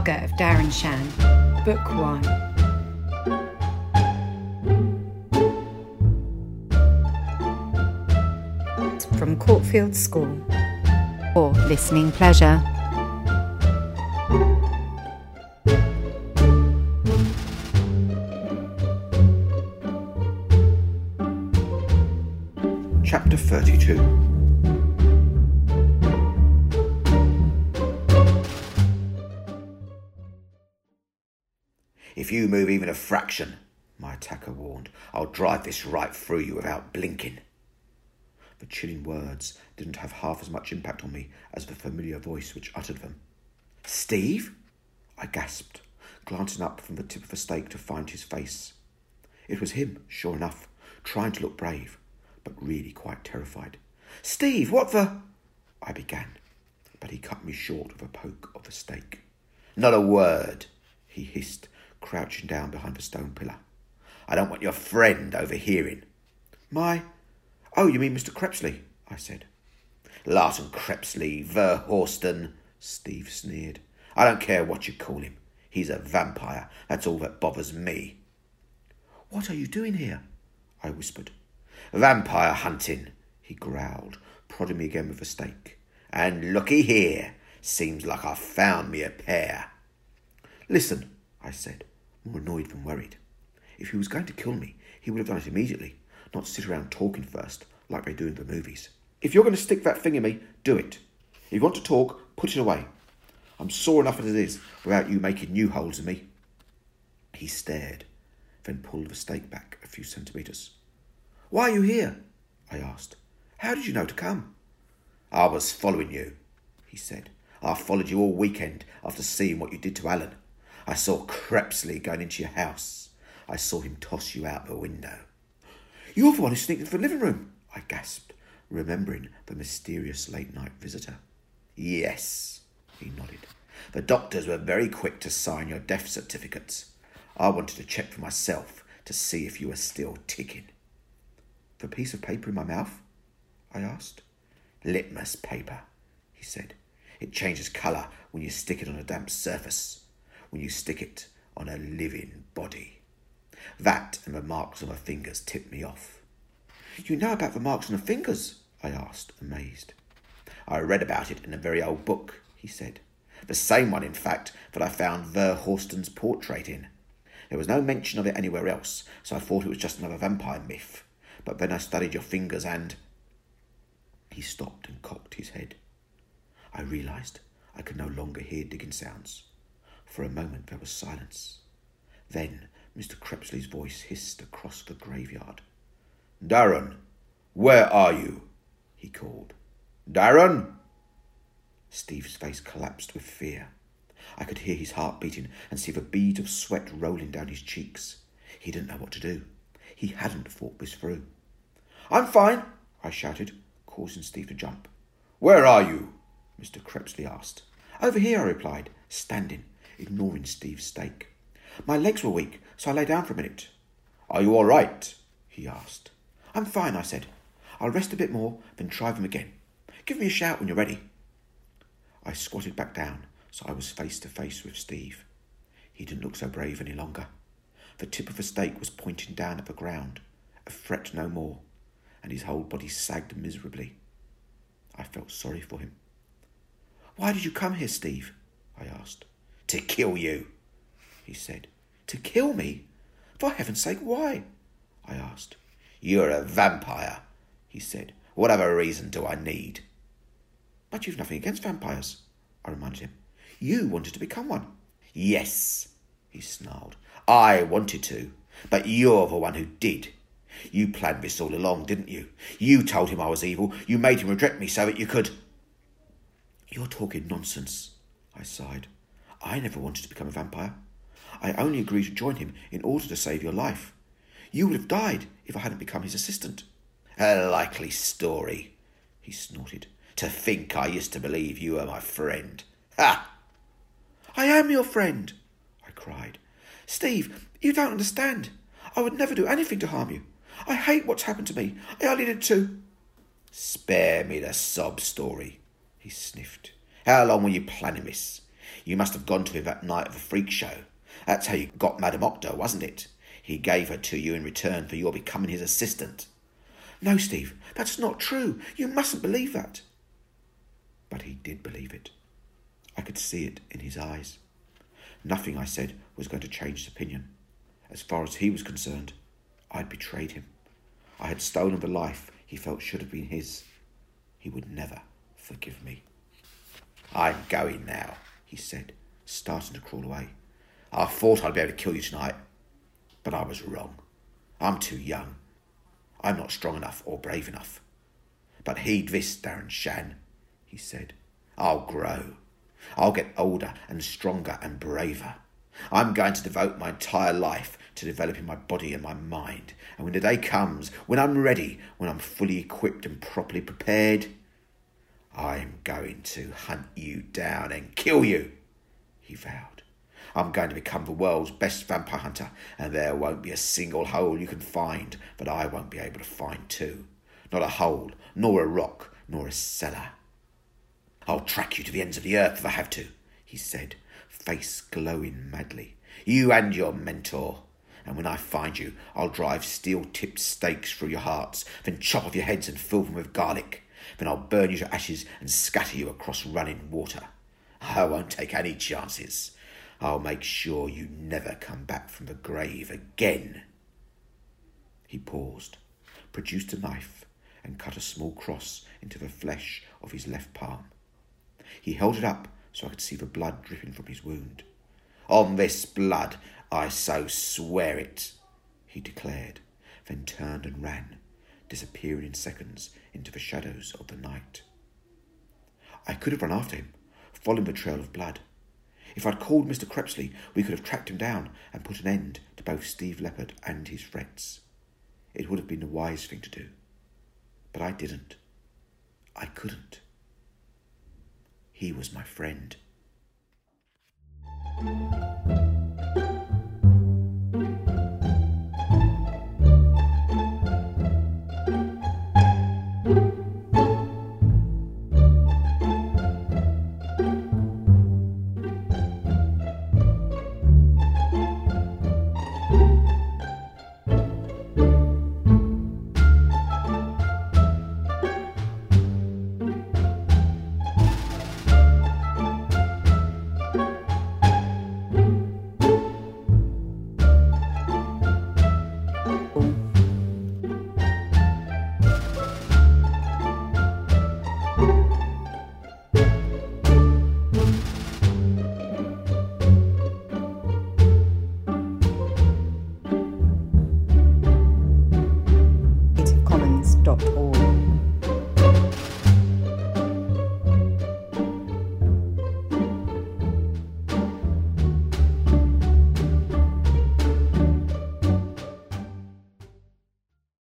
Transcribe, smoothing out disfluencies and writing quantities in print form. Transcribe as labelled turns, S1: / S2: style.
S1: Saga of Darren Shan, Book 1. From Courtfield School. For listening pleasure.
S2: Chapter 32. If you move even a fraction, my attacker warned, I'll drive this right through you without blinking. The chilling words didn't have half as much impact on me as the familiar voice which uttered them. Steve? I gasped, glancing up from the tip of the stake to find his face. It was him, sure enough, trying to look brave, but really quite terrified. Steve, what the... I began, but he cut me short with a poke of the stake. Not a word, he hissed, crouching down behind the stone pillar. I don't want your friend overhearing. Oh, you mean Mr. Crepsley, I said. Larson Crepsley, Verhorsten, Steve sneered. I don't care what you call him. He's a vampire. That's all that bothers me. What are you doing here? I whispered. Vampire hunting, he growled, prodding me again with a stake. And looky here, seems like I've found me a pair. Listen, I said, more annoyed than worried. If he was going to kill me, he would have done it immediately, not sit around talking first, like they do in the movies. If you're going to stick that thing in me, do it. If you want to talk, put it away. I'm sore enough as it is without you making new holes in me. He stared, then pulled the stake back a few centimetres. Why are you here? I asked. How did you know to come? I was following you, he said. I followed you all weekend after seeing what you did to Alan. I saw Crepsley going into your house. I saw him toss you out the window. You're the one who sneaked into the living room, I gasped, remembering the mysterious late-night visitor. Yes, he nodded. The doctors were very quick to sign your death certificates. I wanted to check for myself to see if you were still ticking. The piece of paper in my mouth? I asked. Litmus paper, he said. It changes colour when you stick it on a damp surface, when you stick it on a living body. That and the marks on my fingers tipped me off. You know about the marks on the fingers? I asked, amazed. I read about it in a very old book, he said. The same one, in fact, that I found Verhorsten's portrait in. There was no mention of it anywhere else, so I thought it was just another vampire myth. But then I studied your fingers and... He stopped and cocked his head. I realised I could no longer hear digging sounds. For a moment there was silence. Then Mr. Crepsley's voice hissed across the graveyard. Darren, where are you? He called. Darren! Steve's face collapsed with fear. I could hear his heart beating and see the bead of sweat rolling down his cheeks. He didn't know what to do. He hadn't thought this through. I'm fine, I shouted, causing Steve to jump. Where are you? Mr. Crepsley asked. Over here, I replied, standing, ignoring Steve's stake. My legs were weak, so I lay down for a minute. Are you all right? He asked. I'm fine, I said. I'll rest a bit more, then try them again. Give me a shout when you're ready. I squatted back down, so I was face to face with Steve. He didn't look so brave any longer. The tip of the stake was pointing down at the ground, a threat no more, and his whole body sagged miserably. I felt sorry for him. Why did you come here, Steve? I asked. To kill you, he said. To kill me? For heaven's sake, why? I asked. You're a vampire, he said. What other reason do I need? But you've nothing against vampires, I reminded him. You wanted to become one. Yes, he snarled. I wanted to, but you're the one who did. You planned this all along, didn't you? You told him I was evil. You made him reject me so that you could... You're talking nonsense, I sighed. I never wanted to become a vampire. I only agreed to join him in order to save your life. You would have died if I hadn't become his assistant. A likely story, he snorted. To think I used to believe you were my friend. Ha! I am your friend, I cried. Steve, you don't understand. I would never do anything to harm you. I hate what's happened to me. I only did to... Spare me the sob story, he sniffed. How long were you planning this? You must have gone to him that night of the freak show. That's how you got Madame Octo, wasn't it? He gave her to you in return for your becoming his assistant." "No, Steve, that's not true. You mustn't believe that." But he did believe it. I could see it in his eyes. Nothing I said was going to change his opinion. As far as he was concerned, I'd betrayed him. I had stolen the life he felt should have been his. He would never forgive me. "I'm going now," he said, starting to crawl away. "I thought I'd be able to kill you tonight, but I was wrong. I'm too young. I'm not strong enough or brave enough. But heed this, Darren Shan," he said. "I'll grow. I'll get older and stronger and braver. I'm going to devote my entire life to developing my body and my mind. And when the day comes, when I'm ready, when I'm fully equipped and properly prepared, I'm going to hunt you down and kill you," he vowed. "I'm going to become the world's best vampire hunter, and there won't be a single hole you can find that I won't be able to find too. Not a hole, nor a rock, nor a cellar. I'll track you to the ends of the earth if I have to," he said, face glowing madly. "You and your mentor. And when I find you, I'll drive steel-tipped stakes through your hearts, then chop off your heads and fill them with garlic. Then I'll burn you to ashes and scatter you across running water. I won't take any chances. I'll make sure you never come back from the grave again." He paused, produced a knife, and cut a small cross into the flesh of his left palm. He held it up so I could see the blood dripping from his wound. "On this blood, I so swear it," he declared, then turned and ran, disappearing in seconds into the shadows of the night. I could have run after him, following the trail of blood. If I'd called Mr. Crepsley, we could have tracked him down and put an end to both Steve Leopard and his threats. It would have been the wise thing to do. But I didn't. I couldn't. He was my friend.